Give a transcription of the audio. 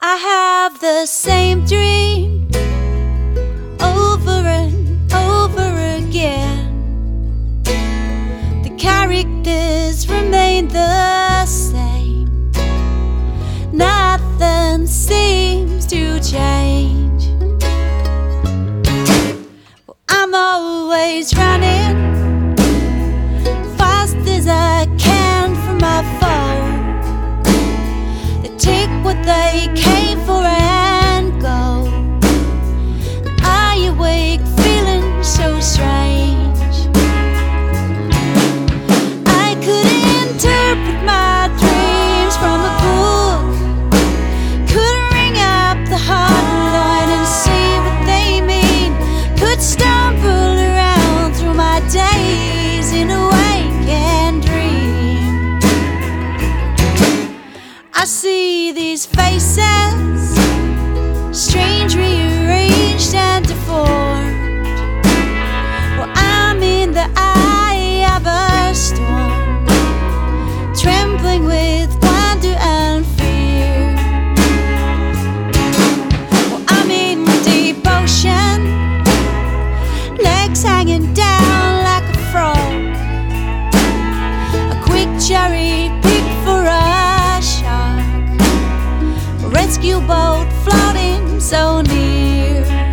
I have the same dream over and over again. The characters remain the same. Nothing seems to change. Well, I'm always running fast as I can from my foe. They take what they came for and go. I awake feeling so strange. I could interpret my dreams from a book, could ring up the hotline and see what they mean, could stumble around through my days in a wake and dream. I see these faces, strange, rearranged and deformed. Well, I'm in the eye of a storm, trembling with wonder and fear. Well, I'm in deep ocean, legs hanging down like a frog, a quick cherry pick for a shark, a rescue boat floating so near.